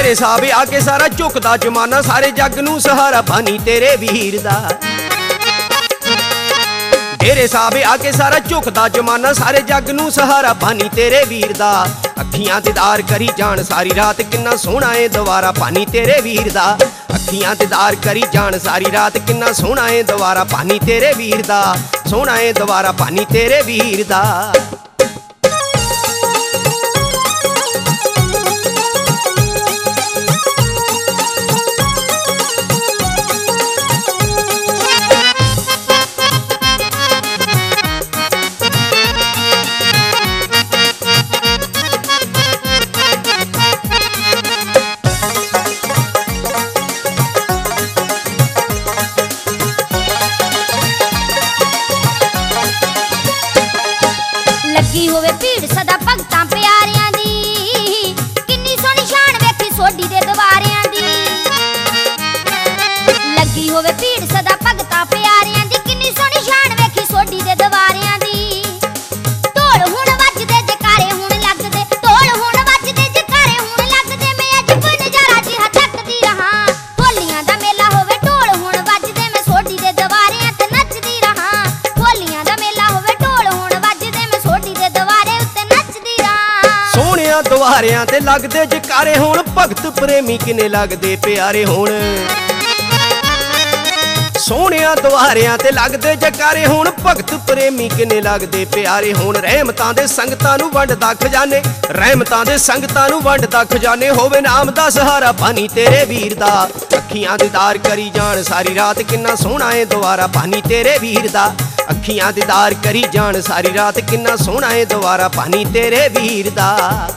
तेरे सावे आके सारा झुकदा जमाना, सारे जग नू सहारा पानी तेरे वीर दा। तेरे सावे आके सारा झुकदा जमाना, सारे जग नू सहारा पानी तेरे वीर दा। अखियां दीदार करी जान सारी रात, किन्ना सोहना है दोबारा पानी तेरे वीर दा। अखियां दीदार करी जान सारी रात, किन्ना सोहना है दोबारा पानी तेरे वीर दा। सोहना है दोबारा पानी तेरे वीर दा। लगी होवे भीड़ सदा भगतां प्यारियां दी, किन्नी सोहनी शान वेखी सोडी दे दवारियां दी। लगी होवे भीड़ सदा भगतां प्यारियां दी, किन्नी सोहनी शान वेखी सोडी दे दवारियां दी। ढोल हुण वजदे जकारे हुण लगदे, ढोल हुण वजदे जकारे हुण लगदे। मैं अज नजारा जिहा तकदी रहां, होलियां दा मेला होवे ढोल हुण वजदे। मैं सोडी दे दवारियां ते नचदी रहां, होलियां दा मेला होवे ढोल हुण वजदे। मैं सोडी दे दवारे उत्ते नचदी रहां। सोहणिया दुआरियां ते लगदे जकारे हुण, भगत प्रेमी किने लगदे प्यारे हुण। सोहणिया दुआरियां ते लगदे जकारे हुण, भगत प्रेमी किने लगदे प्यारे हुण। रहमतां दे संगतां नू वंडदा खजाने, रहमतां दे संगतां नू वंडदा खजाने। होवे नाम दा सहारा पानी तेरे वीर दा। अखियां दीदार करी जान सारी रात, किन्ना सोहना है दोबारा पानी तेरे वीर दा। अखियां दीदार करी जान सारी रात, किन्ना सोहना है दोबारा पानी तेरे वीर दा।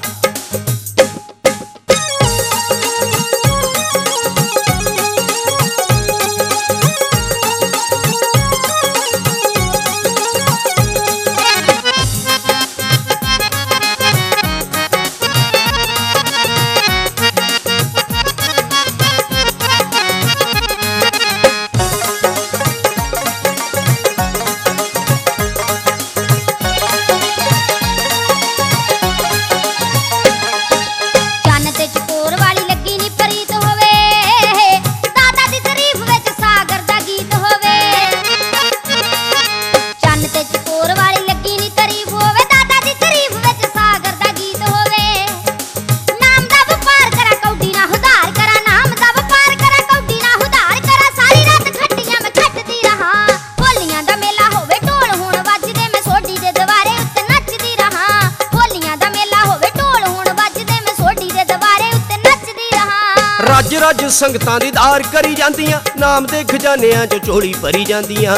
रज रज संगतां दीदार करी जांदियां, नाम दे खजानियां चो झोली भरी जांदियां।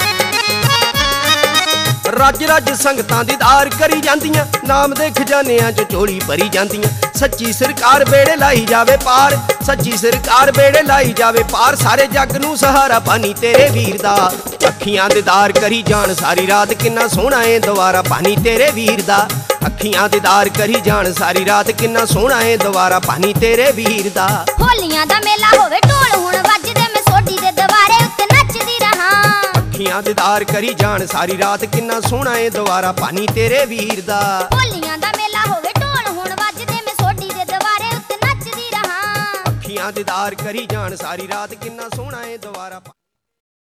रज रज संगतां दीदार करी जांदियां, नाम दे खजानियां चो झोली भरी जांदियां। सच्ची सरकार बेड़े लाई जावे पार, सच्ची सरकार बेड़े लाई जावे पार। सारे जग नू सहारा पानी तेरे वीर दा। अखियां दीदार करी जान सारी रात, किन्ना सोहना है दोबारा पानी तेरे वीर दा। अखियां दीदार करी जान सारी रात, किन्ना सोहना है दोबारा पानी तेरे वीर दा। होलियां दा मेला होवे ढोल हुण वजदे। मैं सोडी दे दवारे उत्ते नचदी रहां। अखियां दीदार करी जान सारी रात, किन्ना सोहना है दोबारा पानी तेरे वीर दा। होलियां दा मेला होवे ढोल हुण वजदे। मैं सोडी दे दवारे उत्ते नचदी रहां। अखियां दीदार करी जान सारी रात, किन्ना सोहना है दोबारा